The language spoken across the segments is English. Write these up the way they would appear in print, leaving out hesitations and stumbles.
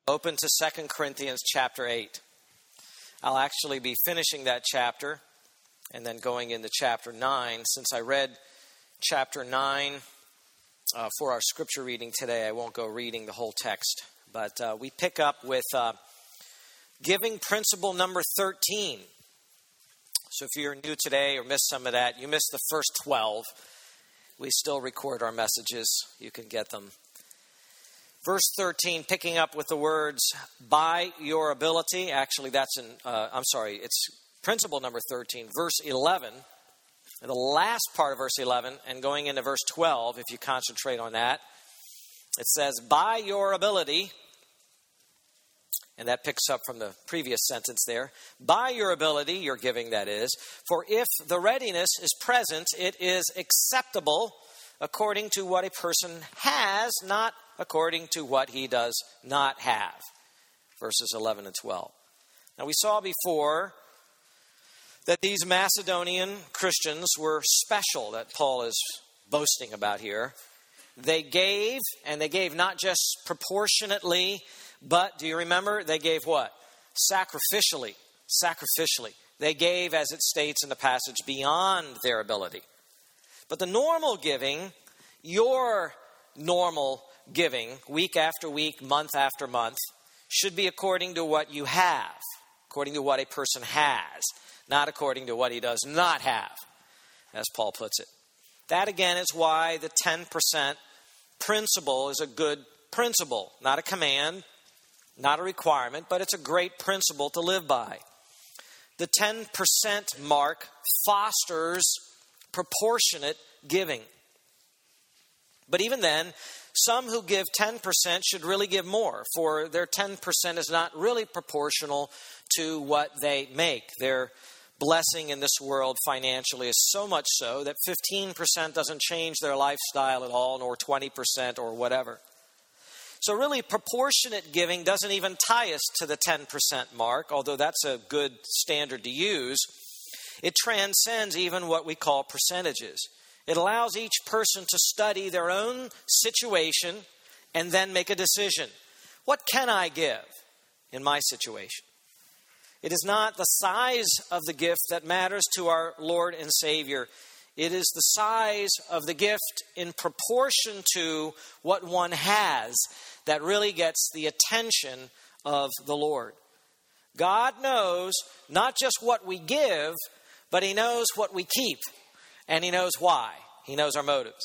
Open to 2 Corinthians chapter 8. I'll actually be finishing that chapter and then going into chapter 9. Since I read chapter 9 for our scripture reading today, I won't go reading the whole text. But we pick up with giving principle number 13. So if you're new today or missed some of that, you missed the first 12. We still record our messages. You can get them. Verse 13, picking up with the words, by your ability. Actually, that's it's principle number 13. Verse 11, the last part of verse 11, and going into verse 12, if you concentrate on that, it says, by your ability, and that picks up from the previous sentence there, by your ability, your giving that is, for if the readiness is present, it is acceptable according to what a person has, not according to what he does not have. Verses 11 and 12. Now we saw before that these Macedonian Christians were special, that Paul is boasting about here. They gave, and they gave not just proportionately, but do you remember? They gave what? Sacrificially. Sacrificially. They gave, as it states in the passage, beyond their ability. But the normal giving, your normal giving, week after week, month after month, should be according to what you have, according to what a person has, not according to what he does not have, as Paul puts it. That, again, is why the 10% principle is a good principle, not a command, not a requirement, but it's a great principle to live by. The 10% mark fosters proportionate giving. But even then, some who give 10% should really give more, for their 10% is not really proportional to what they make. Their blessing in this world financially is so much so that 15% doesn't change their lifestyle at all, nor 20% or whatever. So really, proportionate giving doesn't even tie us to the 10% mark, although that's a good standard to use. It transcends even what we call percentages. It allows each person to study their own situation and then make a decision. What can I give in my situation? It is not the size of the gift that matters to our Lord and Savior. It is the size of the gift in proportion to what one has that really gets the attention of the Lord. God knows not just what we give, but He knows what we keep. And He knows why. He knows our motives.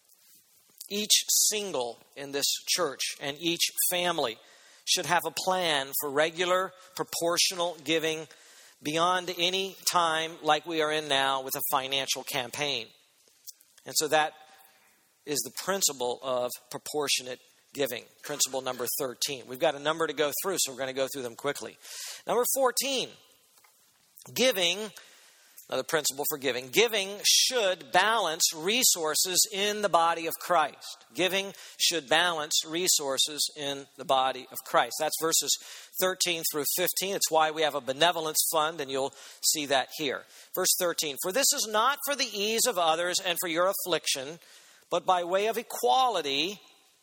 Each single in this church and each family should have a plan for regular, proportional giving beyond any time like we are in now with a financial campaign. And so that is the principle of proportionate giving. Principle number 13. We've got a number to go through, so we're going to go through them quickly. Number 14. Giving. Another principle for giving. Giving should balance resources in the body of Christ. Giving should balance resources in the body of Christ. That's verses 13 through 15. It's why we have a benevolence fund, and you'll see that here. Verse 13. For this is not for the ease of others and for your affliction, but by way of equality.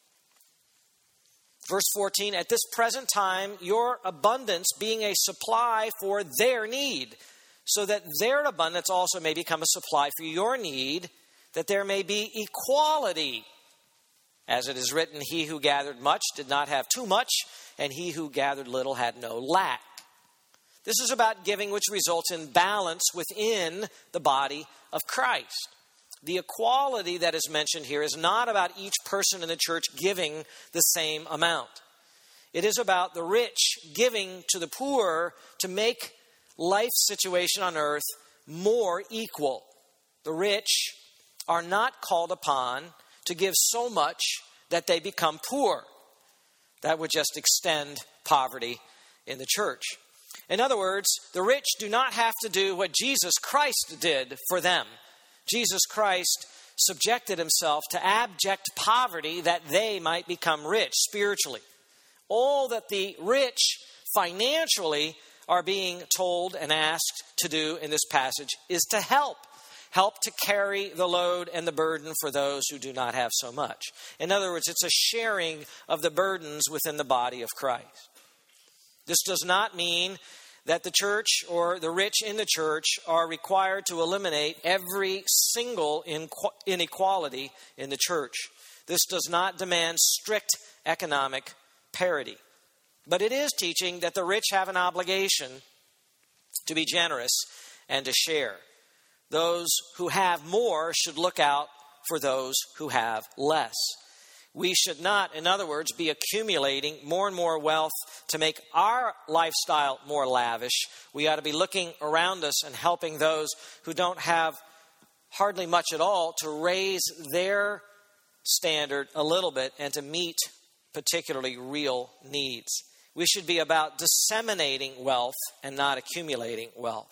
Verse 14. At this present time, your abundance being a supply for their need, so that their abundance also may become a supply for your need, that there may be equality. As it is written, he who gathered much did not have too much, and he who gathered little had no lack. This is about giving which results in balance within the body of Christ. The equality that is mentioned here is not about each person in the church giving the same amount. It is about the rich giving to the poor to make life situation on earth more equal. The rich are not called upon to give so much that they become poor. That would just extend poverty in the church. In other words, the rich do not have to do what Jesus Christ did for them. Jesus Christ subjected himself to abject poverty that they might become rich spiritually. All that the rich financially are being told and asked to do in this passage is to help. help to carry the load and the burden for those who do not have so much. In other words, it's a sharing of the burdens within the body of Christ. This does not mean that the church or the rich in the church are required to eliminate every single inequality in the church. This does not demand strict economic parity. But it is teaching that the rich have an obligation to be generous and to share. Those who have more should look out for those who have less. We should not, in other words, be accumulating more and more wealth to make our lifestyle more lavish. We ought to be looking around us and helping those who don't have hardly much at all to raise their standard a little bit and to meet particularly real needs. We should be about disseminating wealth and not accumulating wealth.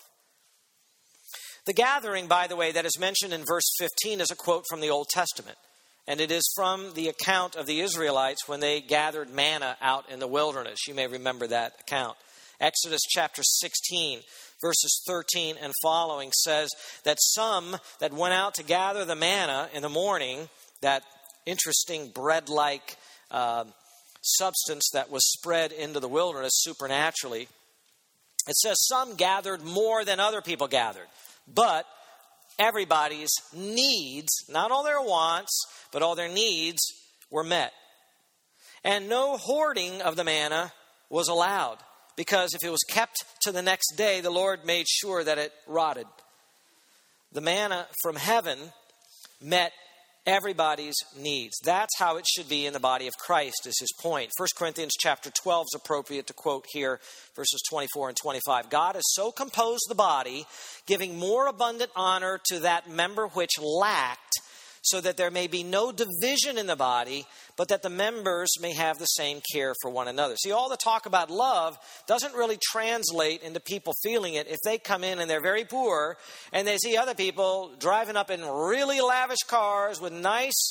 The gathering, by the way, that is mentioned in verse 15 is a quote from the Old Testament. And it is from the account of the Israelites when they gathered manna out in the wilderness. You may remember that account. Exodus chapter 16, verses 13 and following says that some that went out to gather the manna in the morning, that interesting bread-like substance that was spread into the wilderness supernaturally, it says some gathered more than other people gathered. But everybody's needs, not all their wants, but all their needs were met. And no hoarding of the manna was allowed, because if it was kept to the next day, the Lord made sure that it rotted. The manna from heaven met everybody's needs. That's how it should be in the body of Christ, is his point. 1 Corinthians chapter 12 is appropriate to quote here, verses 24 and 25. God has so composed the body, giving more abundant honor to that member which lacked, so that there may be no division in the body, but that the members may have the same care for one another. See, all the talk about love doesn't really translate into people feeling it if they come in and they're very poor and they see other people driving up in really lavish cars with nice,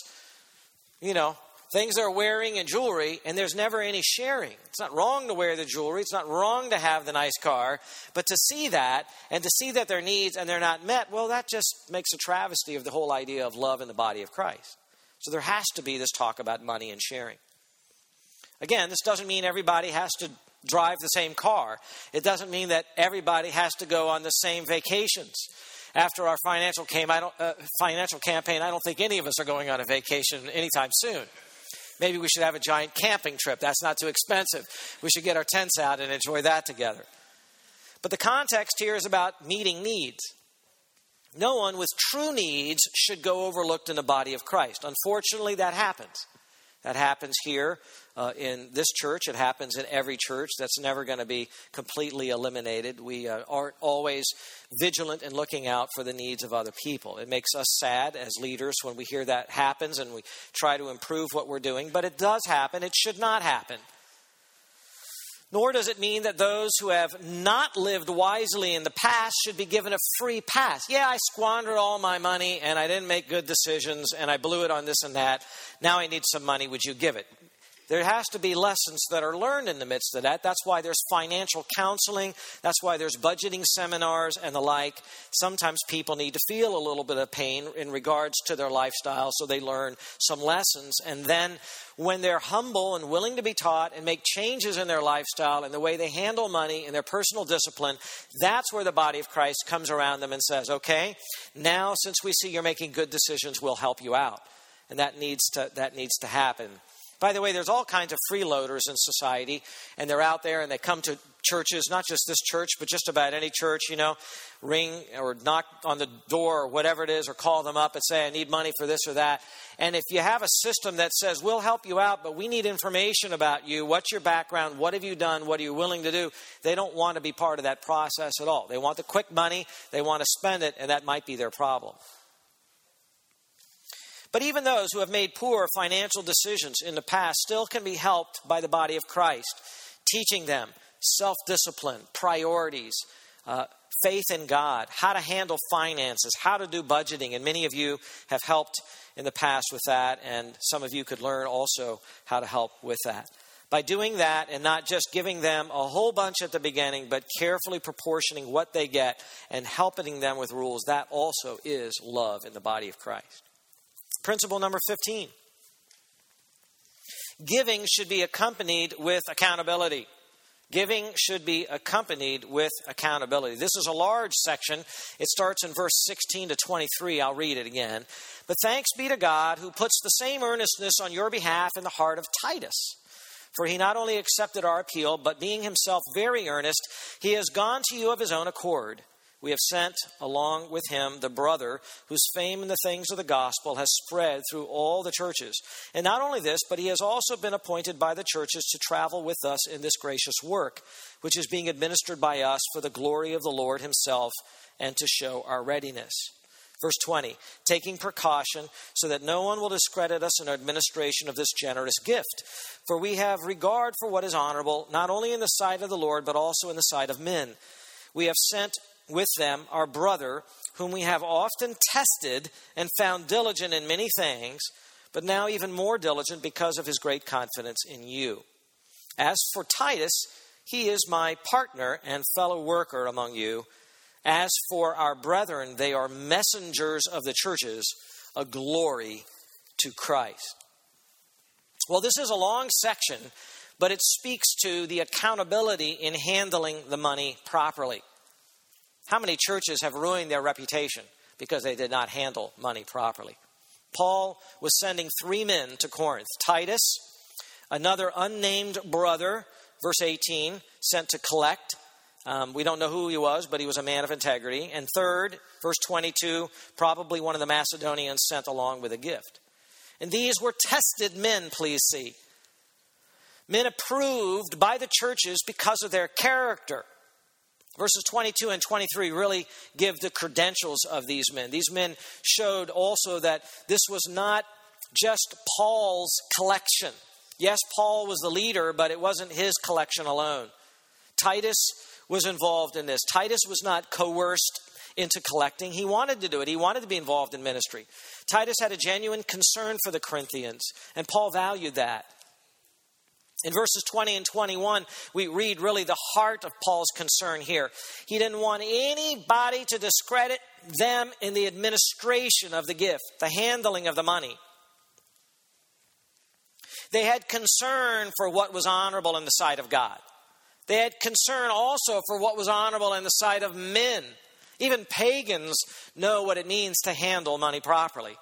things they're wearing and jewelry, and there's never any sharing. It's not wrong to wear the jewelry. It's not wrong to have the nice car. But to see that, and to see that their needs and they're not met, well, that just makes a travesty of the whole idea of love in the body of Christ. So there has to be this talk about money and sharing. Again, this doesn't mean everybody has to drive the same car. It doesn't mean that everybody has to go on the same vacations. After our financial campaign, I don't think any of us are going on a vacation anytime soon. Maybe we should have a giant camping trip. That's not too expensive. We should get our tents out and enjoy that together. But the context here is about meeting needs. No one with true needs should go overlooked in the body of Christ. Unfortunately, that happens. That happens here in this church. It happens in every church. That's never going to be completely eliminated. We aren't always vigilant in looking out for the needs of other people. It makes us sad as leaders when we hear that happens and we try to improve what we're doing. But it does happen. It should not happen. Nor does it mean that those who have not lived wisely in the past should be given a free pass. Yeah, I squandered all my money and I didn't make good decisions and I blew it on this and that. Now I need some money. Would you give it? There has to be lessons that are learned in the midst of that. That's why there's financial counseling. That's why there's budgeting seminars and the like. Sometimes people need to feel a little bit of pain in regards to their lifestyle, so they learn some lessons. And then when they're humble and willing to be taught and make changes in their lifestyle and the way they handle money and their personal discipline, that's where the body of Christ comes around them and says, okay, now since we see you're making good decisions, we'll help you out. And that needs to happen. By the way, there's all kinds of freeloaders in society, and they're out there and they come to churches, not just this church, but just about any church, ring or knock on the door or whatever it is, or call them up and say, I need money for this or that. And if you have a system that says, we'll help you out, but we need information about you, what's your background, what have you done, what are you willing to do, they don't want to be part of that process at all. They want the quick money, they want to spend it, and that might be their problem. But even those who have made poor financial decisions in the past still can be helped by the body of Christ, teaching them self-discipline, priorities, faith in God, how to handle finances, how to do budgeting. And many of you have helped in the past with that, and some of you could learn also how to help with that. By doing that and not just giving them a whole bunch at the beginning, but carefully proportioning what they get and helping them with rules, that also is love in the body of Christ. Principle number 15. Giving should be accompanied with accountability. Giving should be accompanied with accountability. This is a large section. It starts in verse 16 to 23. I'll read it again. But thanks be to God who puts the same earnestness on your behalf in the heart of Titus. For he not only accepted our appeal, but being himself very earnest, he has gone to you of his own accord. We have sent along with him the brother whose fame in the things of the gospel has spread through all the churches. And not only this, but he has also been appointed by the churches to travel with us in this gracious work, which is being administered by us for the glory of the Lord himself and to show our readiness. Verse 20, taking precaution so that no one will discredit us in our administration of this generous gift. For we have regard for what is honorable, not only in the sight of the Lord, but also in the sight of men. We have sent with them our brother, whom we have often tested and found diligent in many things, but now even more diligent because of his great confidence in you. As for Titus, he is my partner and fellow worker among you. As for our brethren, they are messengers of the churches, a glory to Christ. Well, this is a long section, but it speaks to the accountability in handling the money properly. How many churches have ruined their reputation because they did not handle money properly? Paul was sending 3 men to Corinth. Titus, another unnamed brother, verse 18, sent to collect. We don't know who he was, but he was a man of integrity. And third, verse 22, probably one of the Macedonians sent along with a gift. And these were tested men, please see. Men approved by the churches because of their character. Verses 22 and 23 really give the credentials of these men. These men showed also that this was not just Paul's collection. Yes, Paul was the leader, but it wasn't his collection alone. Titus was involved in this. Titus was not coerced into collecting. He wanted to do it. He wanted to be involved in ministry. Titus had a genuine concern for the Corinthians, and Paul valued that. In verses 20 and 21, we read really the heart of Paul's concern here. He didn't want anybody to discredit them in the administration of the gift, the handling of the money. They had concern for what was honorable in the sight of God. They had concern also for what was honorable in the sight of men. Even pagans know what it means to handle money properly.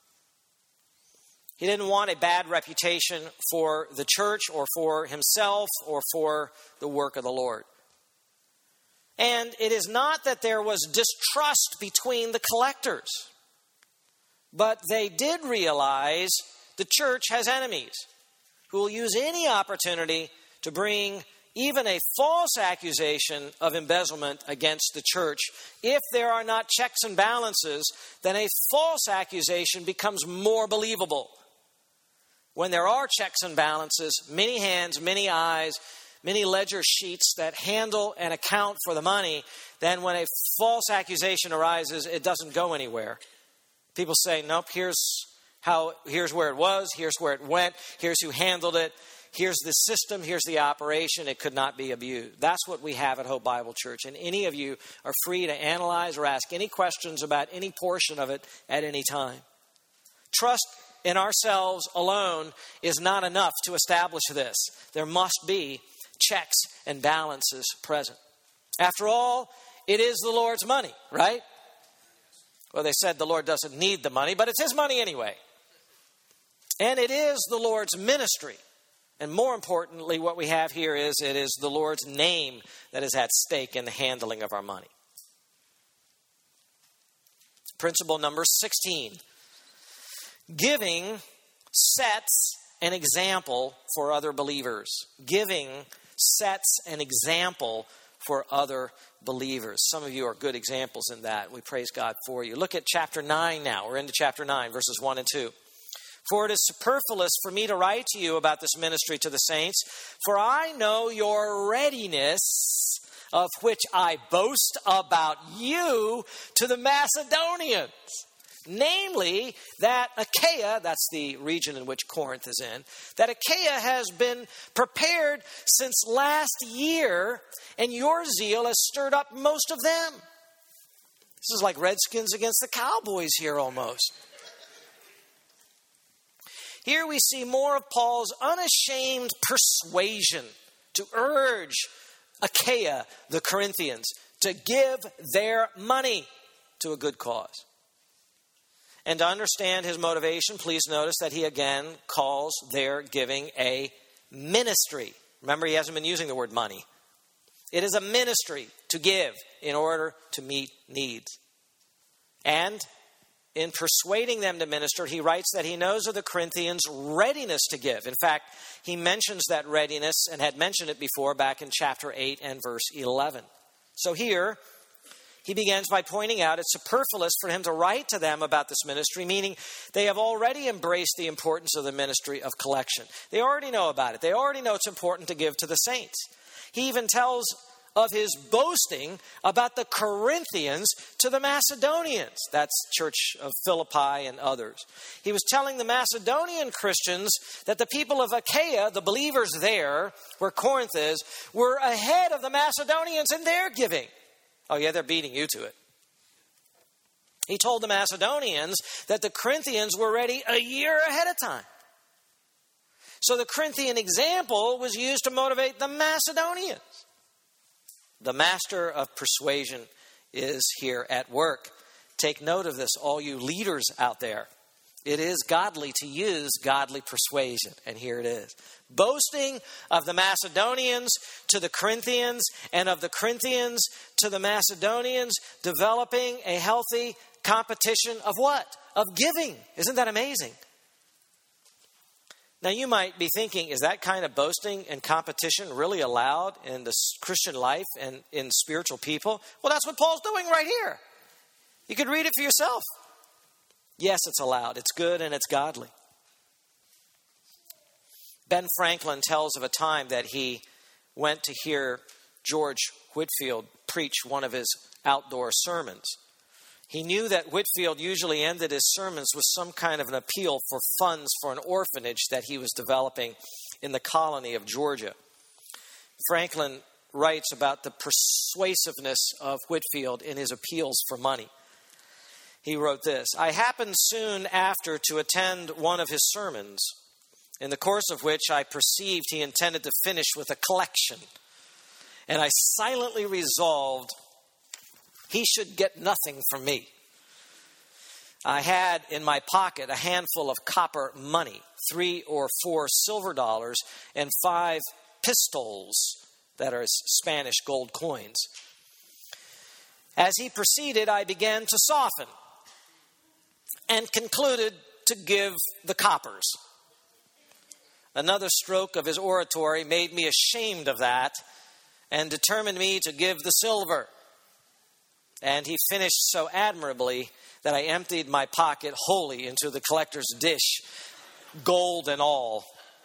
He didn't want a bad reputation for the church or for himself or for the work of the Lord. And it is not that there was distrust between the collectors, but they did realize the church has enemies who will use any opportunity to bring even a false accusation of embezzlement against the church. If there are not checks and balances, then a false accusation becomes more believable. When there are checks and balances, many hands, many eyes, many ledger sheets that handle and account for the money, then when a false accusation arises, it doesn't go anywhere. People say, nope, here's where it was, here's where it went, here's who handled it, here's the system, here's the operation, it could not be abused. That's what we have at Hope Bible Church. And any of you are free to analyze or ask any questions about any portion of it at any time. Trust in ourselves alone is not enough to establish this. There must be checks and balances present. After all, it is the Lord's money, right? Well, they said the Lord doesn't need the money, but it's his money anyway. And it is the Lord's ministry. And more importantly, what we have here is it is the Lord's name that is at stake in the handling of our money. Principle number 16. Giving sets an example for other believers. Giving sets an example for other believers. Some of you are good examples in that. We praise God for you. Look at chapter 9 now. We're into chapter 9, verses 1 and 2. For it is superfluous for me to write to you about this ministry to the saints, for I know your readiness, of which I boast about you to the Macedonians. Namely, that Achaia, that's the region in which Corinth is in, that Achaia has been prepared since last year, and your zeal has stirred up most of them. This is like Redskins against the Cowboys here almost. Here we see more of Paul's unashamed persuasion to urge Achaia, the Corinthians, to give their money to a good cause. And to understand his motivation, please notice that he again calls their giving a ministry. Remember, he hasn't been using the word money. It is a ministry to give in order to meet needs. And in persuading them to minister, he writes that he knows of the Corinthians' readiness to give. In fact, he mentions that readiness and had mentioned it before back in chapter 8 and verse 11. So here, he begins by pointing out it's superfluous for him to write to them about this ministry, meaning they have already embraced the importance of the ministry of collection. They already know about it. They already know it's important to give to the saints. He even tells of his boasting about the Corinthians to the Macedonians. That's Church of Philippi and others. He was telling the Macedonian Christians that the people of Achaia, the believers there, where Corinth is, were ahead of the Macedonians in their giving. Oh yeah, they're beating you to it. He told the Macedonians that the Corinthians were ready a year ahead of time. So the Corinthian example was used to motivate the Macedonians. The master of persuasion is here at work. Take note of this, all you leaders out there. It is godly to use godly persuasion, and here it is. Boasting of the Macedonians to the Corinthians, and of the Corinthians to the Macedonians, developing a healthy competition of what? Of giving. Isn't that amazing? Now you might be thinking, is that kind of boasting and competition really allowed in the Christian life and in spiritual people? Well, that's what Paul's doing right here. You could read it for yourself. Yes, it's allowed. It's good and it's godly. Ben Franklin tells of a time that he went to hear George Whitefield preach one of his outdoor sermons. He knew that Whitefield usually ended his sermons with some kind of an appeal for funds for an orphanage that he was developing in the colony of Georgia. Franklin writes about the persuasiveness of Whitefield in his appeals for money. He wrote this: I happened soon after to attend one of his sermons, in the course of which I perceived he intended to finish with a collection. And I silently resolved he should get nothing from me. I had in my pocket a handful of copper money, 3 or 4 silver dollars, and 5 pistoles, that are Spanish gold coins. As he proceeded, I began to soften and concluded to give the coppers. Another stroke of his oratory made me ashamed of that and determined me to give the silver. And he finished so admirably that I emptied my pocket wholly into the collector's dish, gold and all.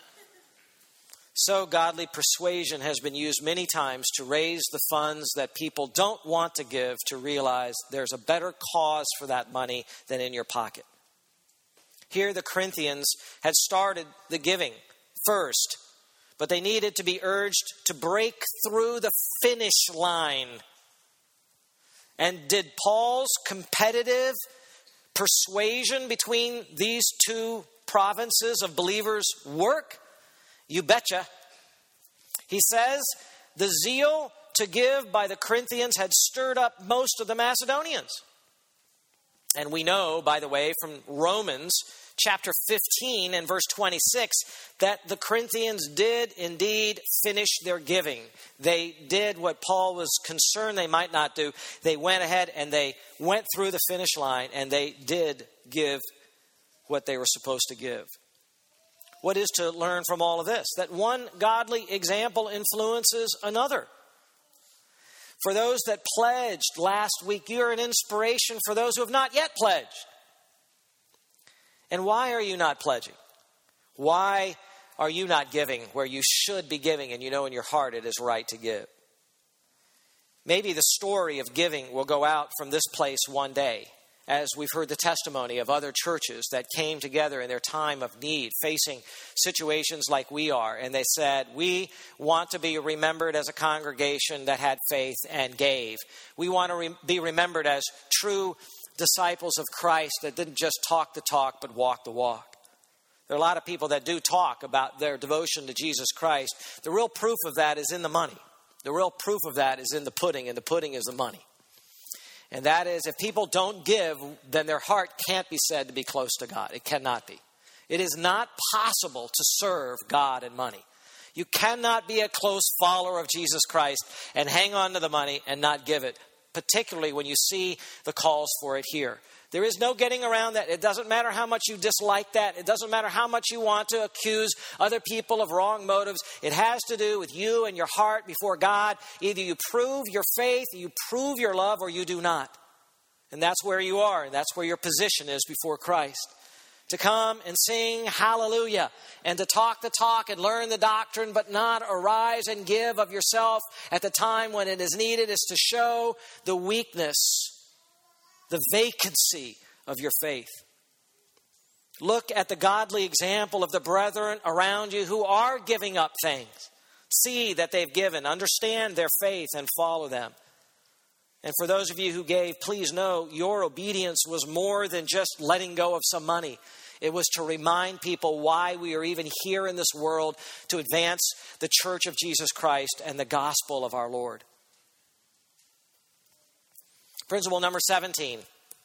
So godly persuasion has been used many times to raise the funds that people don't want to give, to realize there's a better cause for that money than in your pocket. Here the Corinthians had started the giving first, but they needed to be urged to break through the finish line. And did Paul's competitive persuasion between these two provinces of believers work? You betcha. He says the zeal to give by the Corinthians had stirred up most of the Macedonians. And we know, by the way, from Romans chapter 15 and verse 26, that the Corinthians did indeed finish their giving. They did what Paul was concerned they might not do. They went ahead and they went through the finish line, and they did give what they were supposed to give. What is to learn from all of this? That one godly example influences another. For those that pledged last week, you're an inspiration for those who have not yet pledged. And why are you not pledging? Why are you not giving where you should be giving and you know in your heart it is right to give? Maybe the story of giving will go out from this place one day, as we've heard the testimony of other churches that came together in their time of need, facing situations like we are. And they said, we want to be remembered as a congregation that had faith and gave. We want to be remembered as true disciples of Christ that didn't just talk the talk, but walk the walk. There are a lot of people that do talk about their devotion to Jesus Christ. The real proof of that is in the money. The real proof of that is in the pudding, and the pudding is the money. And that is, if people don't give, then their heart can't be said to be close to God. It cannot be. It is not possible to serve God and money. You cannot be a close follower of Jesus Christ and hang on to the money and not give it, particularly when you see the calls for it here. There is no getting around that. It doesn't matter how much you dislike that. It doesn't matter how much you want to accuse other people of wrong motives. It has to do with you and your heart before God. Either you prove your faith, you prove your love, or you do not. And that's where you are, and that's where your position is before Christ. To come and sing hallelujah, and to talk the talk and learn the doctrine, but not arise and give of yourself at the time when it is needed, is to show the weakness, the vacancy of your faith. Look at the godly example of the brethren around you who are giving up things. See that they've given. Understand their faith and follow them. And for those of you who gave, please know your obedience was more than just letting go of some money. It was to remind people why we are even here in this world, to advance the church of Jesus Christ and the gospel of our Lord. Principle number 17.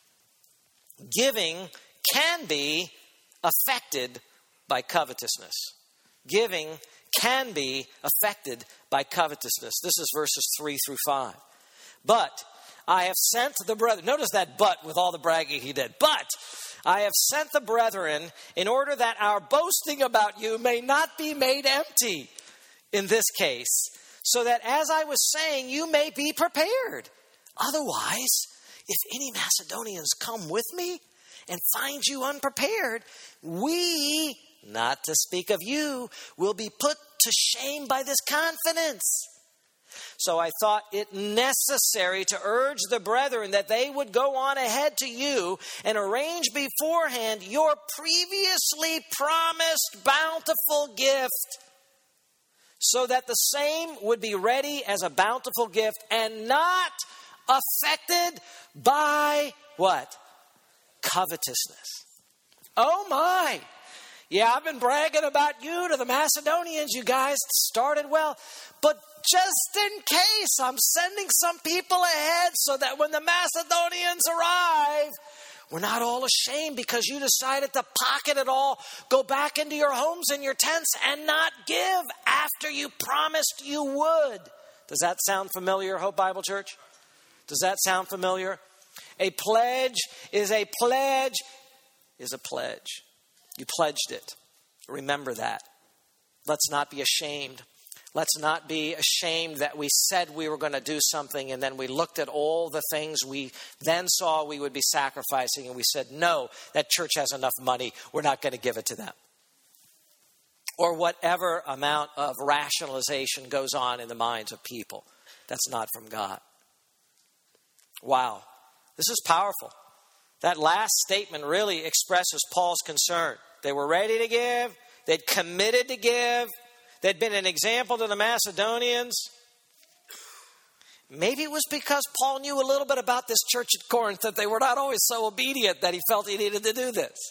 Giving can be affected by covetousness. Giving can be affected by covetousness. This is verses 3 through 5. But I have sent the brethren. Notice that but with all the bragging he did. But I have sent the brethren in order that our boasting about you may not be made empty in this case, so that, as I was saying, you may be prepared. Otherwise, if any Macedonians come with me and find you unprepared, we, not to speak of you, will be put to shame by this confidence. So I thought it necessary to urge the brethren that they would go on ahead to you and arrange beforehand your previously promised bountiful gift, so that the same would be ready as a bountiful gift and not affected by what? Covetousness. Oh my! Yeah, I've been bragging about you to the Macedonians. You guys started well. But just in case, I'm sending some people ahead so that when the Macedonians arrive, we're not all ashamed because you decided to pocket it all, go back into your homes and your tents and not give after you promised you would. Does that sound familiar, Hope Bible Church? Does that sound familiar? A pledge is a pledge is a pledge. You pledged it. Remember that. Let's not be ashamed. Let's not be ashamed that we said we were going to do something and then we looked at all the things we then saw we would be sacrificing and we said, no, that church has enough money. We're not going to give it to them. Or whatever amount of rationalization goes on in the minds of people. That's not from God. Wow. This is powerful. That last statement really expresses Paul's concern. They were ready to give. They'd committed to give. They'd been an example to the Macedonians. Maybe it was because Paul knew a little bit about this church at Corinth that they were not always so obedient that he felt he needed to do this.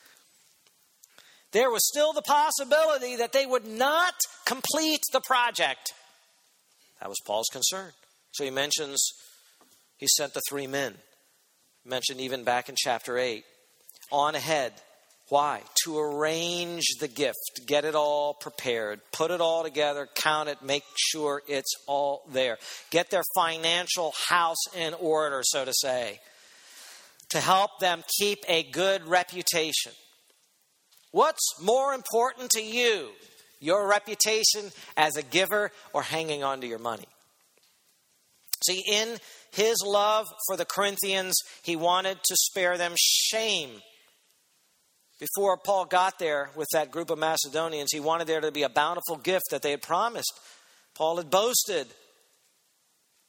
There was still the possibility that they would not complete the project. That was Paul's concern. So he mentions he sent the 3 men. Mentioned even back in chapter 8. On ahead. Why? To arrange the gift. Get it all prepared. Put it all together. Count it. Make sure it's all there. Get their financial house in order, so to say. To help them keep a good reputation. What's more important to you? Your reputation as a giver or hanging on to your money? See, in his love for the Corinthians, he wanted to spare them shame. Before Paul got there with that group of Macedonians, he wanted there to be a bountiful gift that they had promised. Paul had boasted.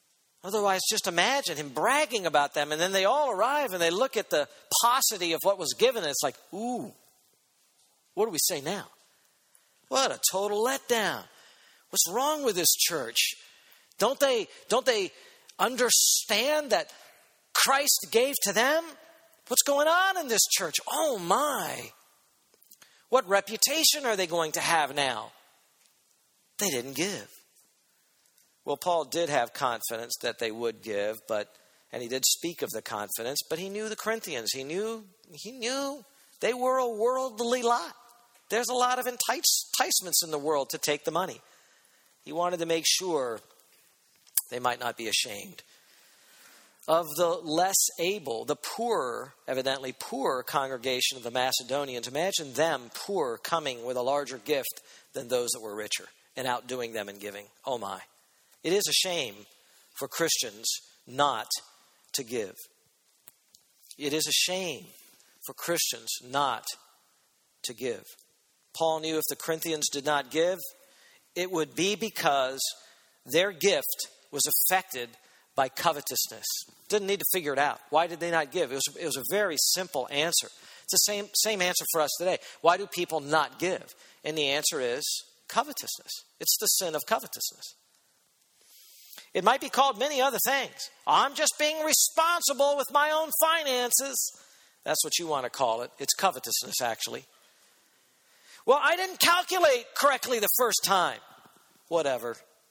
Otherwise, just imagine him bragging about them, and then they all arrive and they look at the paucity of what was given, and it's like, ooh, what do we say now? What a total letdown. What's wrong with this church? Don't they understand that Christ gave to them? What's going on in this church? Oh my. What reputation are they going to have now? They didn't give. Well, Paul did have confidence that they would give, and he did speak of the confidence, but he knew the Corinthians. He knew they were a worldly lot. There's a lot of enticements in the world to take the money. He wanted to make sure they might not be ashamed. Of the less able, the poorer, evidently poorer congregation of the Macedonians, imagine them poor coming with a larger gift than those that were richer and outdoing them in giving. Oh my. It is a shame for Christians not to give. It is a shame for Christians not to give. Paul knew if the Corinthians did not give, it would be because their gift was affected by covetousness. Didn't need to figure it out. Why did they not give? It was a very simple answer. It's the same answer for us today. Why do people not give? And the answer is covetousness. It's the sin of covetousness. It might be called many other things. I'm just being responsible with my own finances. That's what you want to call it. It's covetousness, actually. Well, I didn't calculate correctly the first time. Whatever.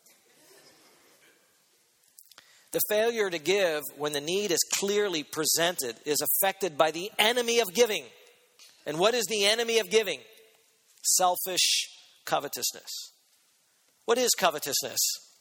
The failure to give when the need is clearly presented is affected by the enemy of giving. And what is the enemy of giving? Selfish covetousness. What is covetousness?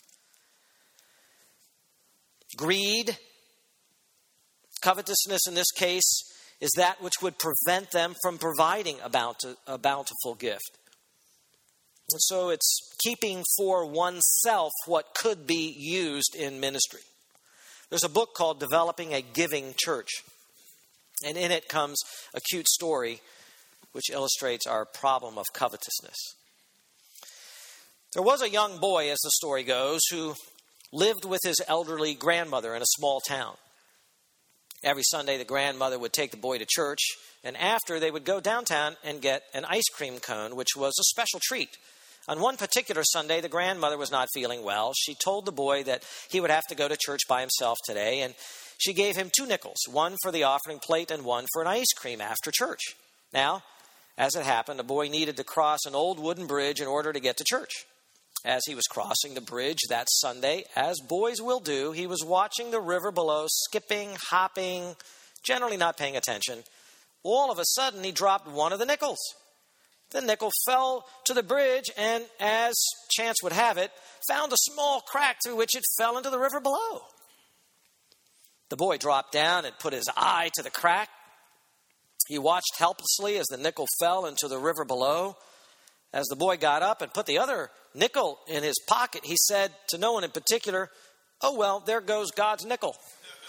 Greed. Covetousness in this case is that which would prevent them from providing a bountiful gift. And so it's keeping for oneself what could be used in ministry. There's a book called Developing a Giving Church. And in it comes a cute story which illustrates our problem of covetousness. There was a young boy, as the story goes, who lived with his elderly grandmother in a small town. Every Sunday, the grandmother would take the boy to church, and after, they would go downtown and get an ice cream cone, which was a special treat. On one particular Sunday, the grandmother was not feeling well. She told the boy that he would have to go to church by himself today, and she gave him 2 nickels, one for the offering plate and one for an ice cream after church. Now, as it happened, the boy needed to cross an old wooden bridge in order to get to church. As he was crossing the bridge that Sunday, as boys will do, he was watching the river below, skipping, hopping, generally not paying attention. All of a sudden, he dropped one of the nickels. The nickel fell to the bridge and, as chance would have it, found a small crack through which it fell into the river below. The boy dropped down and put his eye to the crack. He watched helplessly as the nickel fell into the river below. As the boy got up and put the other nickel in his pocket, he said to no one in particular, "Oh, well, there goes God's nickel."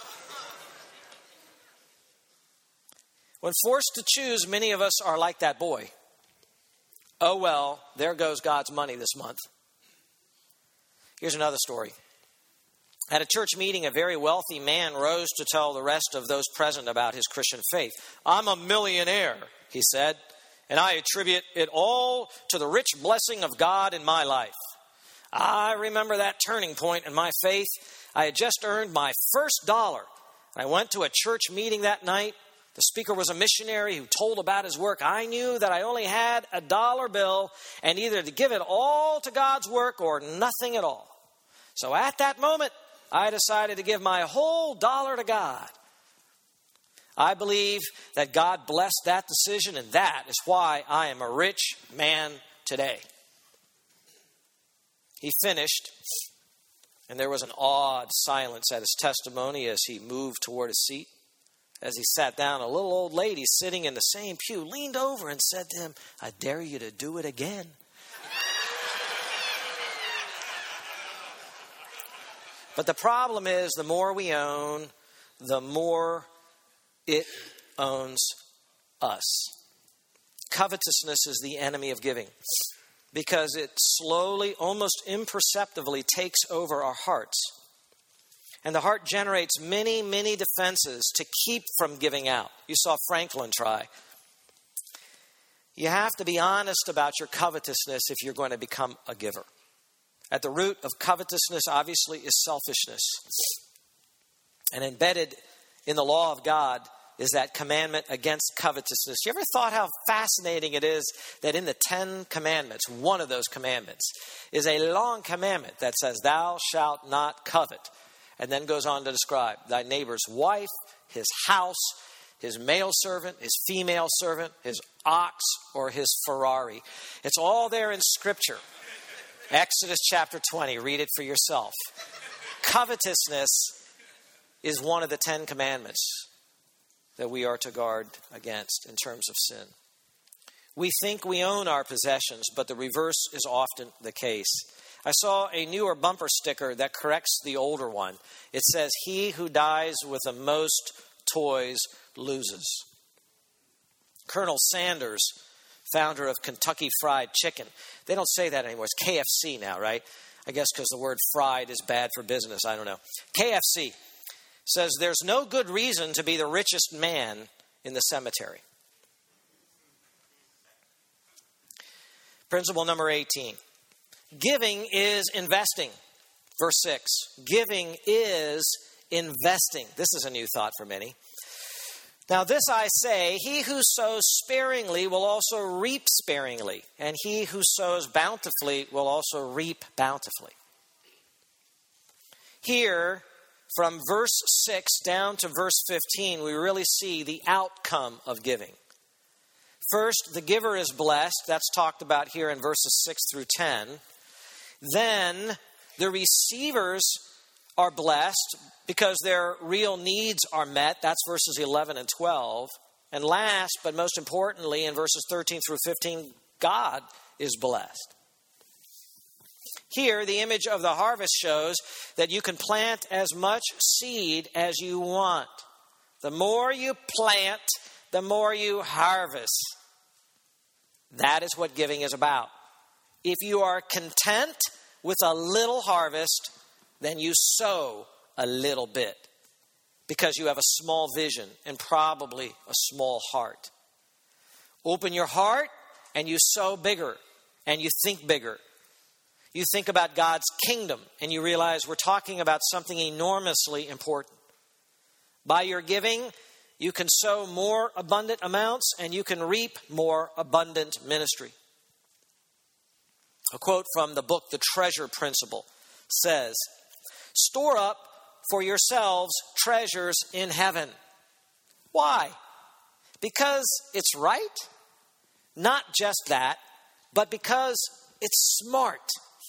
When forced to choose, many of us are like that boy. Oh, well, there goes God's money this month. Here's another story. At a church meeting, a very wealthy man rose to tell the rest of those present about his Christian faith. "I'm a millionaire," he said, "and I attribute it all to the rich blessing of God in my life. I remember that turning point in my faith. I had just earned my first $1. I went to a church meeting that night. The speaker was a missionary who told about his work. I knew that I only had a $1 bill and either to give it all to God's work or nothing at all. So at that moment, I decided to give my whole $1 to God. I believe that God blessed that decision, and that is why I am a rich man today." He finished, and there was an awed silence at his testimony as he moved toward his seat. As he sat down, a little old lady sitting in the same pew leaned over and said to him, "I dare you to do it again." But the problem is, the more we own, the more it owns us. Covetousness is the enemy of giving because it slowly, almost imperceptibly takes over our hearts. And the heart generates many, many defenses to keep from giving out. You saw Franklin try. You have to be honest about your covetousness if you're going to become a giver. At the root of covetousness, obviously, is selfishness. And embedded in the law of God is that commandment against covetousness. You ever thought how fascinating it is that in the 10 commandments, one of those commandments is a long commandment that says, thou shalt not covet. And then goes on to describe thy neighbor's wife, his house, his male servant, his female servant, his ox, or his Ferrari. It's all there in Scripture. Exodus chapter 20, read it for yourself. Covetousness is one of the 10 commandments that we are to guard against in terms of sin. We think we own our possessions, but the reverse is often the case. I saw a newer bumper sticker that corrects the older one. It says, he who dies with the most toys loses. Colonel Sanders, founder of Kentucky Fried Chicken. They don't say that anymore. It's KFC now, right? I guess because the word fried is bad for business. I don't know. KFC says there's no good reason to be the richest man in the cemetery. Principle number 18. Giving is investing. Verse 6. Giving is investing. This is a new thought for many. Now this I say, he who sows sparingly will also reap sparingly, and he who sows bountifully will also reap bountifully. Here, from verse 6 down to verse 15, we really see the outcome of giving. First, the giver is blessed. That's talked about here in verses 6 through 10. Then, the receivers are blessed because their real needs are met. That's verses 11 and 12. And last, but most importantly, in verses 13 through 15, God is blessed. Here, the image of the harvest shows that you can plant as much seed as you want. The more you plant, the more you harvest. That is what giving is about. If you are content with a little harvest, then you sow a little bit because you have a small vision and probably a small heart. Open your heart and you sow bigger and you think bigger. You think about God's kingdom and you realize we're talking about something enormously important. By your giving, you can sow more abundant amounts and you can reap more abundant ministry. A quote from the book, The Treasure Principle, says, store up for yourselves treasures in heaven. Why? Because it's right? Not just that, but because it's smart.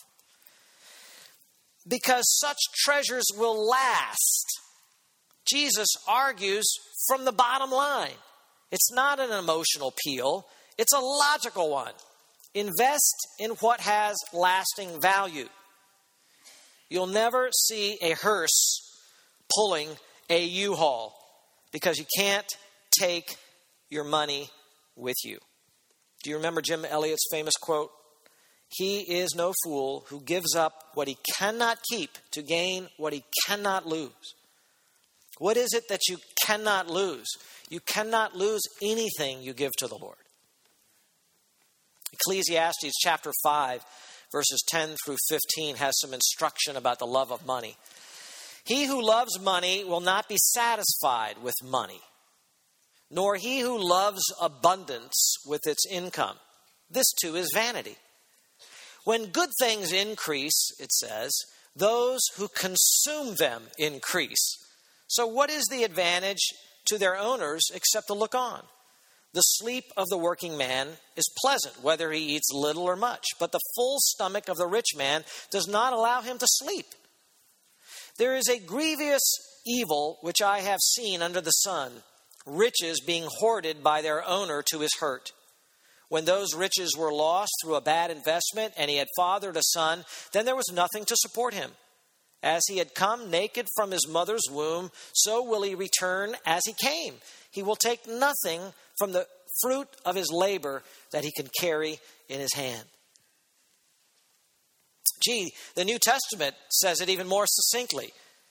Because such treasures will last. Jesus argues from the bottom line. It's not an emotional appeal. It's a logical one. Invest in what has lasting value. You'll never see a hearse pulling a U-Haul because you can't take your money with you. Do you remember Jim Elliot's famous quote? He is no fool who gives up what he cannot keep to gain what he cannot lose. What is it that you cannot lose? You cannot lose anything you give to the Lord. Ecclesiastes chapter 5, verses 10 through 15 has some instruction about the love of money. He who loves money will not be satisfied with money, nor he who loves abundance with its income. This too is vanity. When good things increase, it says, those who consume them increase. So what is the advantage to their owners except to look on? The sleep of the working man is pleasant, whether he eats little or much. But the full stomach of the rich man does not allow him to sleep. There is a grievous evil which I have seen under the sun, riches being hoarded by their owner to his hurt. When those riches were lost through a bad investment and he had fathered a son, then there was nothing to support him. As he had come naked from his mother's womb, so will he return as he came. He will take nothing from the fruit of his labor that he can carry in his hand. Gee, the New Testament says it even more succinctly.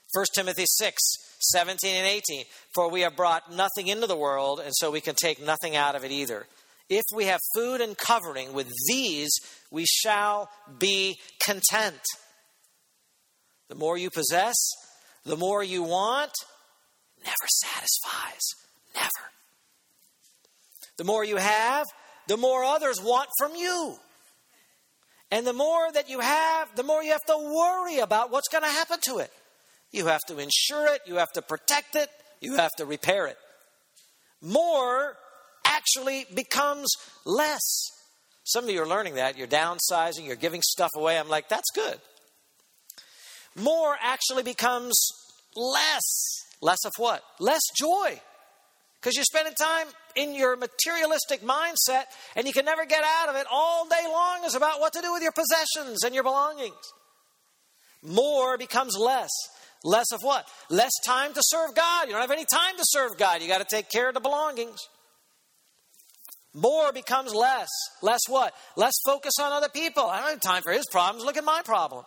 1 Timothy 6:17 and 18. For we have brought nothing into the world, and so we can take nothing out of it either. If we have food and covering, with these we shall be content. The more you possess, the more you want, never satisfies. Never. The more you have, the more others want from you. And the more that you have, the more you have to worry about what's going to happen to it. You have to insure it. You have to protect it. You have to repair it. More actually becomes less. Some of you are learning that. You're downsizing. You're giving stuff away. I'm like, that's good. More actually becomes less. Less of what? Less joy. Because you're spending time in your materialistic mindset and you can never get out of it. All day long is about what to do with your possessions and your belongings. More becomes less. Less of what? Less time to serve God. You don't have any time to serve God. You got to take care of the belongings. More becomes less. Less what? Less focus on other people. I don't have time for his problems. Look at my problem.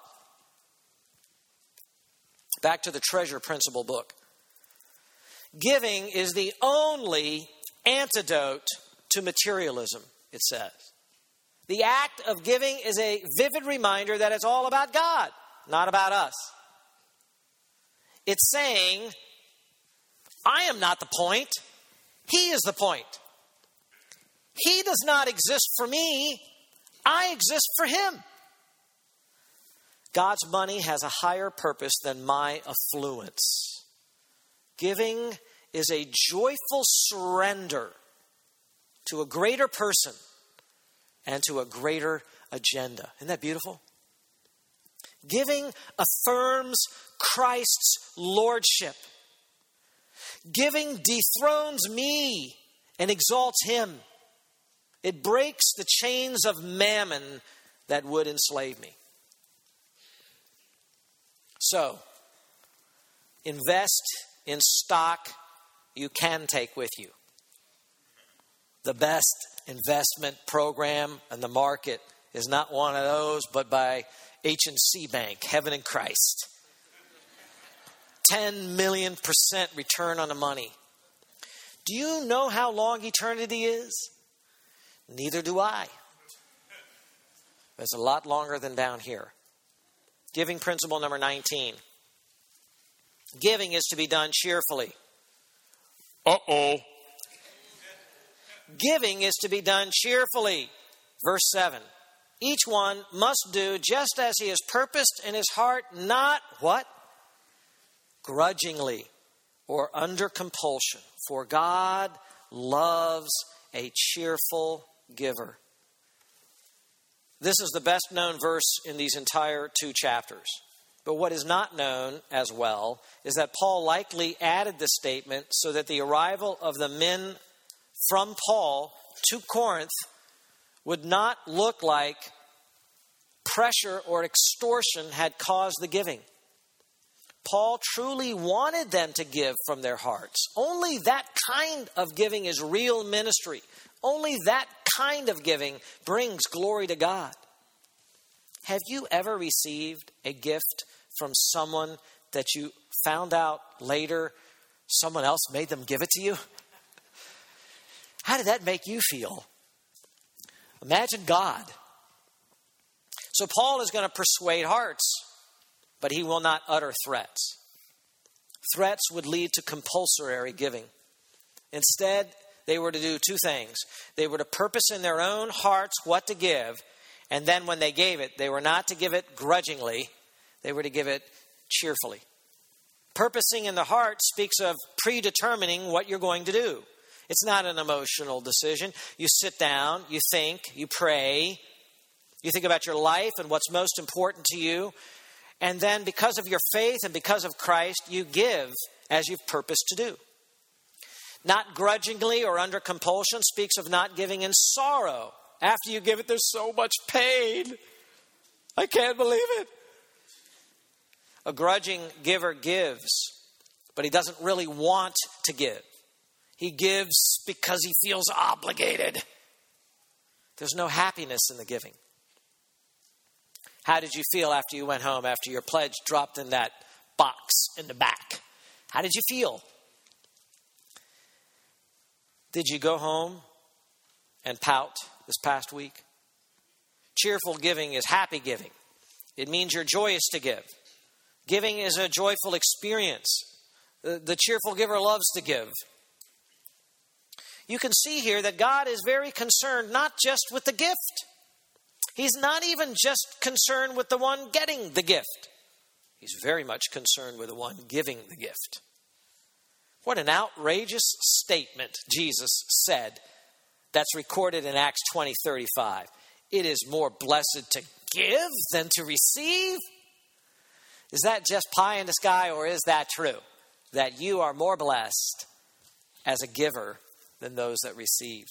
Back to the treasure principle book. Giving is the only antidote to materialism, it says. The act of giving is a vivid reminder that it's all about God, not about us. It's saying, I am not the point. He is the point. He does not exist for me. I exist for him. God's money has a higher purpose than my affluence. Giving is a joyful surrender to a greater person and to a greater agenda. Isn't that beautiful? Giving affirms Christ's lordship. Giving dethrones me and exalts him. It breaks the chains of mammon that would enslave me. So, invest in stock you can take with you. The best investment program in the market is not one of those, but by H&C Bank, Heaven in Christ. 10 million% return on the money. Do you know how long eternity is? Neither do I. It's a lot longer than down here. Giving principle number 19. Giving is to be done cheerfully. Giving is to be done cheerfully. Verse 7. Each one must do just as he has purposed in his heart, not what? Grudgingly or under compulsion. For God loves a cheerful giver. This is the best known verse in these entire 2 chapters. But what is not known as well is that Paul likely added the statement so that the arrival of the men from Paul to Corinth would not look like pressure or extortion had caused the giving. Paul truly wanted them to give from their hearts. Only that kind of giving is real ministry. Only that kind of giving brings glory to God. Have you ever received a gift from someone that you found out later someone else made them give it to you? How did that make you feel? Imagine God. So Paul is going to persuade hearts, but he will not utter threats. Threats would lead to compulsory giving. Instead, they were to do 2 things. They were to purpose in their own hearts what to give, and then when they gave it, they were not to give it grudgingly. They were to give it cheerfully. Purposing in the heart speaks of predetermining what you're going to do. It's not an emotional decision. You sit down, you think, you pray, you think about your life and what's most important to you. And then because of your faith and because of Christ, you give as you've purposed to do. Not grudgingly or under compulsion speaks of not giving in sorrow. After you give it, there's so much pain. I can't believe it. A grudging giver gives, but he doesn't really want to give. He gives because he feels obligated. There's no happiness in the giving. How did you feel after you went home, after your pledge dropped in that box in the back. How did you feel? Did you go home and pout this past week? Cheerful giving is happy giving. It means you're joyous to give. Giving is a joyful experience. The cheerful giver loves to give. You can see here that God is very concerned not just with the gift. He's not even just concerned with the one getting the gift. He's very much concerned with the one giving the gift. What an outrageous statement Jesus said that's recorded in Acts 20:35. It is more blessed to give than to receive. Is that just pie in the sky, or is that true? That you are more blessed as a giver than those that receive.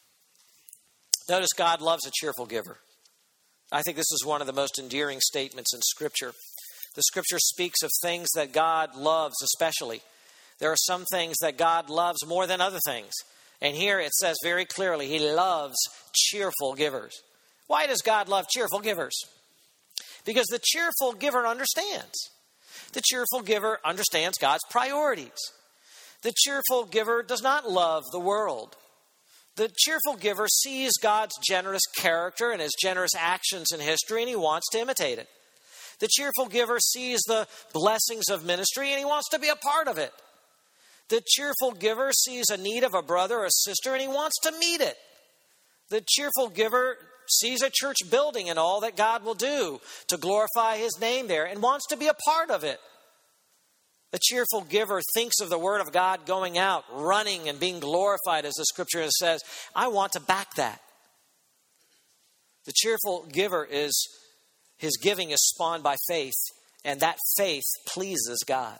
Notice God loves a cheerful giver. I think this is one of the most endearing statements in Scripture. The Scripture speaks of things that God loves especially. There are some things that God loves more than other things. And here it says very clearly, He loves cheerful givers. Why does God love cheerful givers? Because the cheerful giver understands. The cheerful giver understands God's priorities. The cheerful giver does not love the world. The cheerful giver sees God's generous character and His generous actions in history, and he wants to imitate it. The cheerful giver sees the blessings of ministry, and he wants to be a part of it. The cheerful giver sees a need of a brother or a sister, and he wants to meet it. The cheerful giver sees a church building and all that God will do to glorify His name there and wants to be a part of it. The cheerful giver thinks of the Word of God going out, running and being glorified, as the Scripture says. I want to back that. The cheerful giver his giving is spawned by faith, and that faith pleases God.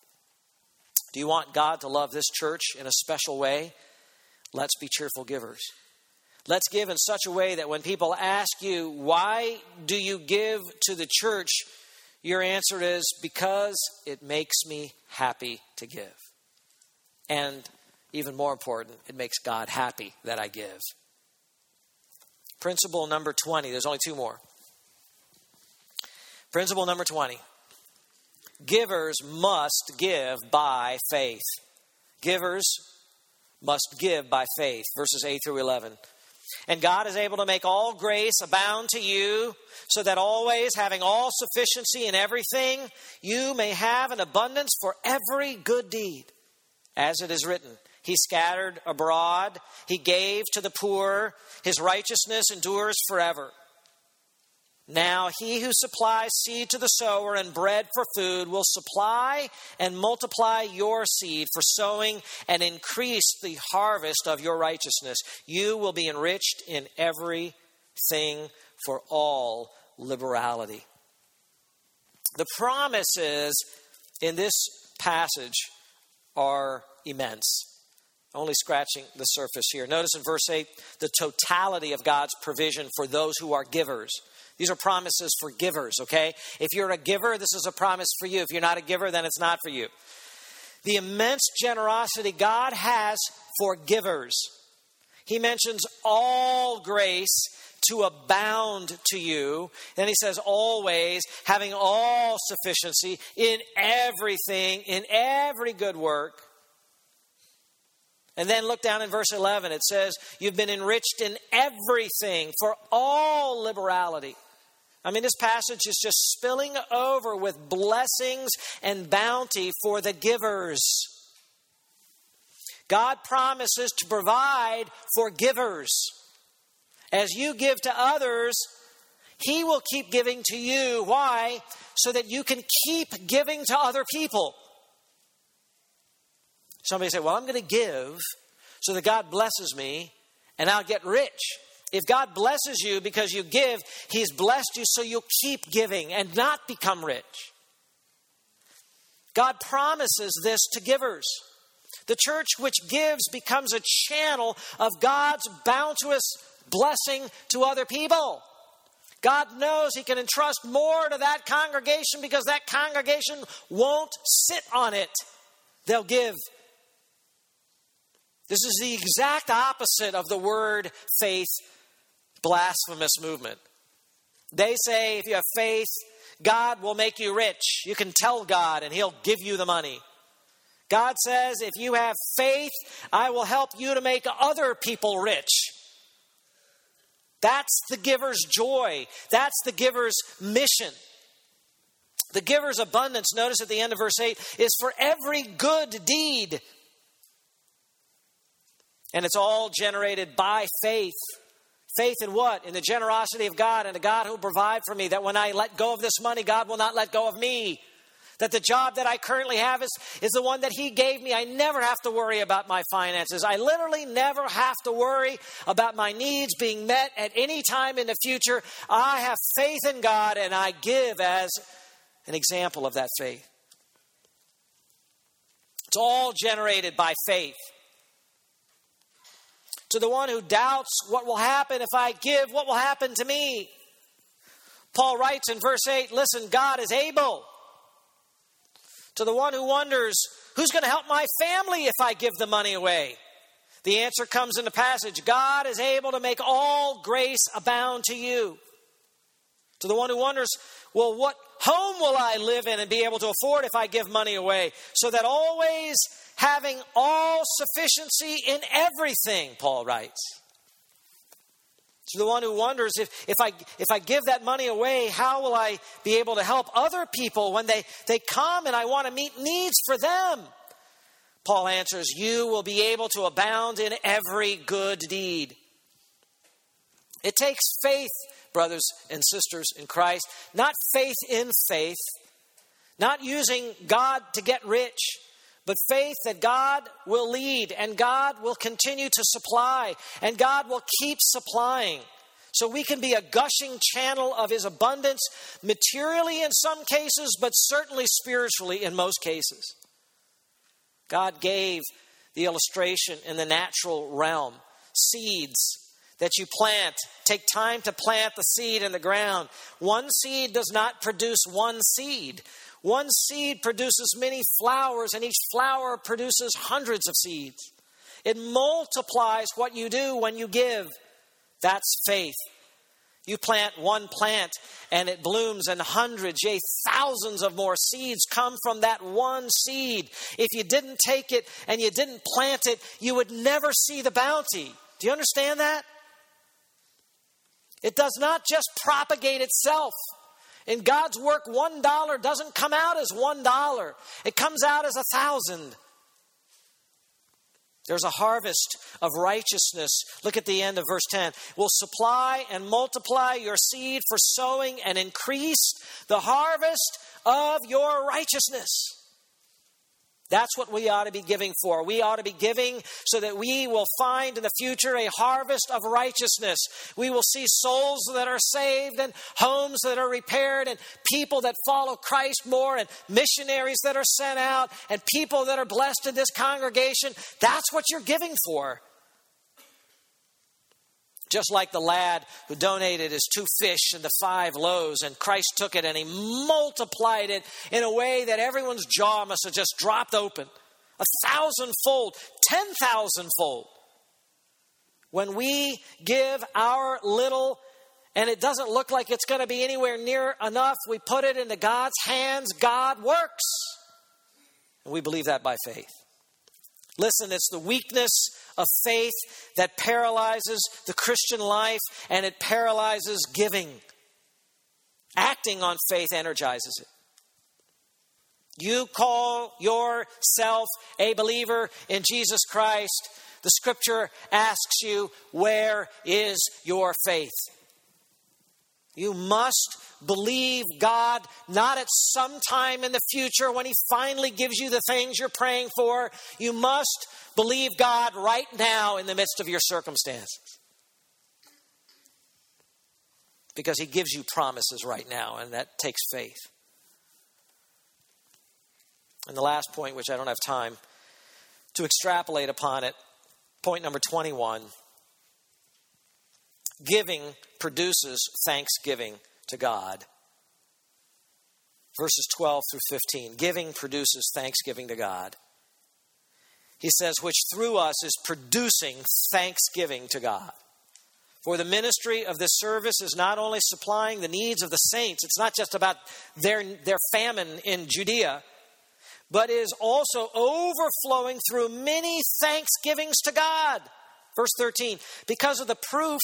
Do you want God to love this church in a special way? Let's be cheerful givers. Let's give in such a way that when people ask you, why do you give to the church? Your answer is, because it makes me happy to give. And even more important, it makes God happy that I give. Principle number 20. There's only two more. Principle number 20. Givers must give by faith. Givers must give by faith. Verses 8 through 11. And God is able to make all grace abound to you, so that always, having all sufficiency in everything, you may have an abundance for every good deed. As it is written, He scattered abroad, He gave to the poor, His righteousness endures forever. Now He who supplies seed to the sower and bread for food will supply and multiply your seed for sowing and increase the harvest of your righteousness. You will be enriched in everything for all liberality. The promises in this passage are immense. Only scratching the surface here. Notice in verse 8, the totality of God's provision for those who are givers. These are promises for givers, okay? If you're a giver, this is a promise for you. If you're not a giver, then it's not for you. The immense generosity God has for givers. He mentions all grace to abound to you. Then he says, always, having all sufficiency in everything, in every good work. And then look down in verse 11. It says, you've been enriched in everything for all liberality. I mean, this passage is just spilling over with blessings and bounty for the givers. God promises to provide for givers. As you give to others, He will keep giving to you. Why? So that you can keep giving to other people. Somebody say, well, I'm going to give so that God blesses me and I'll get rich. If God blesses you because you give, He's blessed you so you'll keep giving and not become rich. God promises this to givers. The church which gives becomes a channel of God's bounteous blessing to other people. God knows He can entrust more to that congregation because that congregation won't sit on it. They'll give. This is the exact opposite of the word faith blasphemous movement. They say if you have faith, God will make you rich. You can tell God and He'll give you the money. God says, if you have faith, I will help you to make other people rich. That's the giver's joy. That's the giver's mission. The giver's abundance, notice at the end of verse 8, is for every good deed. And it's all generated by faith. Faith in what? In the generosity of God and a God who will provide for me. That when I let go of this money, God will not let go of me. That the job that I currently have is the one that He gave me. I never have to worry about my finances. I literally never have to worry about my needs being met at any time in the future. I have faith in God and I give as an example of that faith. It's all generated by faith. To the one who doubts what will happen if I give, what will happen to me? Paul writes in verse 8, listen, God is able. To the one who wonders, who's going to help my family if I give the money away? The answer comes in the passage. God is able to make all grace abound to you. To the one who wonders, well, what home will I live in and be able to afford if I give money away? So that always having all sufficiency in everything, Paul writes. To the one who wonders, if I give that money away, how will I be able to help other people when they come and I want to meet needs for them? Paul answers, you will be able to abound in every good deed. It takes faith, brothers and sisters in Christ, not faith in faith, not using God to get rich, but faith that God will lead and God will continue to supply and God will keep supplying. So we can be a gushing channel of His abundance, materially in some cases, but certainly spiritually in most cases. God gave the illustration in the natural realm. Seeds that you plant. Take time to plant the seed in the ground. One seed does not produce one seed. One seed produces many flowers, and each flower produces hundreds of seeds. It multiplies what you do when you give. That's faith. You plant one plant, and it blooms, and hundreds, yea, thousands of more seeds come from that one seed. If you didn't take it and you didn't plant it, you would never see the bounty. Do you understand that? It does not just propagate itself. In God's work, $1 doesn't come out as $1. It comes out as 1,000. There's a harvest of righteousness. Look at the end of verse 10. Will supply and multiply your seed for sowing and increase the harvest of your righteousness. That's what we ought to be giving for. We ought to be giving so that we will find in the future a harvest of righteousness. We will see souls that are saved and homes that are repaired and people that follow Christ more and missionaries that are sent out and people that are blessed in this congregation. That's what you're giving for. Just like the lad who donated his 2 fish and the 5 loaves, and Christ took it and He multiplied it in a way that everyone's jaw must have just dropped open. 1,000-fold, 10,000-fold. When we give our little, and it doesn't look like it's going to be anywhere near enough, we put it into God's hands, God works. And we believe that by faith. Listen, it's the weakness of faith that paralyzes the Christian life, and it paralyzes giving. Acting on faith energizes it. You call yourself a believer in Jesus Christ. The Scripture asks you, where is your faith? You must believe God, not at some time in the future when He finally gives you the things you're praying for. You must believe God right now in the midst of your circumstances. Because He gives you promises right now, and that takes faith. And the last point, which I don't have time to extrapolate upon it, point number 21. Giving produces thanksgiving to God. Verses 12 through 15. Giving produces thanksgiving to God. He says, which through us is producing thanksgiving to God. For the ministry of this service is not only supplying the needs of the saints, it's not just about their famine in Judea, but is also overflowing through many thanksgivings to God. Verse 13, because of the proof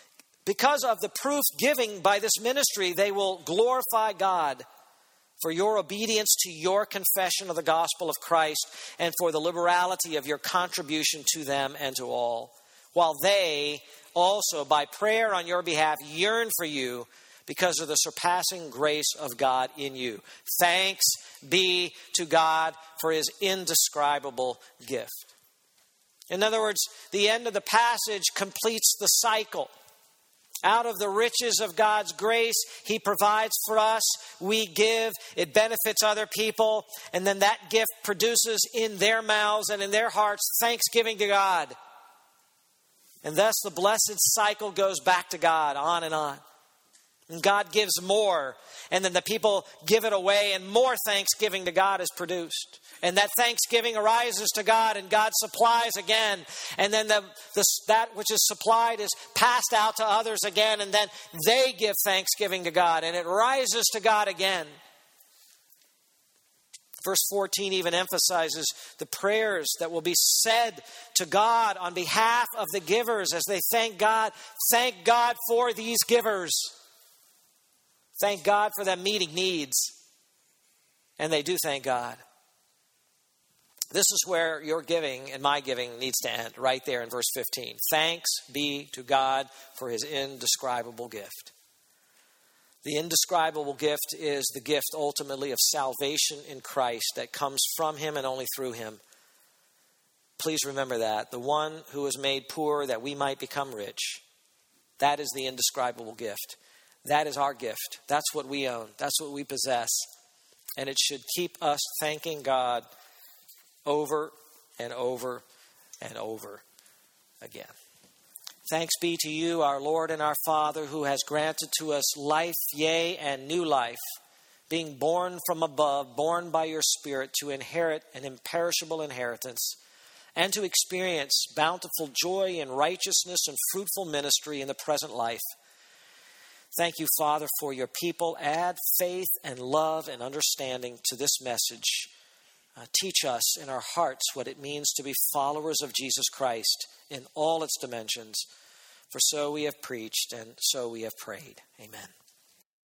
giving by this ministry, they will glorify God for your obedience to your confession of the gospel of Christ and for the liberality of your contribution to them and to all, while they also, by prayer on your behalf, yearn for you because of the surpassing grace of God in you. Thanks be to God for his indescribable gift. In other words, the end of the passage completes the cycle. Out of the riches of God's grace, he provides for us. We give. It benefits other people. And then that gift produces in their mouths and in their hearts thanksgiving to God. And thus the blessed cycle goes back to God, on and on. And God gives more. And then the people give it away, and more thanksgiving to God is produced. And that thanksgiving arises to God, and God supplies again. And then that which is supplied is passed out to others again, and then they give thanksgiving to God, and it rises to God again. Verse 14 even emphasizes the prayers that will be said to God on behalf of the givers as they thank God. Thank God for these givers. Thank God for them meeting needs. And they do thank God. This is where your giving and my giving needs to end, right there in verse 15. Thanks be to God for his indescribable gift. The indescribable gift is the gift ultimately of salvation in Christ that comes from him and only through him. Please remember that. The one who was made poor that we might become rich. That is the indescribable gift. That is our gift. That's what we own. That's what we possess. And it should keep us thanking God over and over and over again. Thanks be to you, our Lord and our Father, who has granted to us life, yea, and new life, being born from above, born by your Spirit to inherit an imperishable inheritance, and to experience bountiful joy and righteousness and fruitful ministry in the present life. Thank you, Father, for your people. Add faith and love and understanding to this message. Teach us in our hearts what it means to be followers of Jesus Christ in all its dimensions. For so we have preached and so we have prayed. Amen.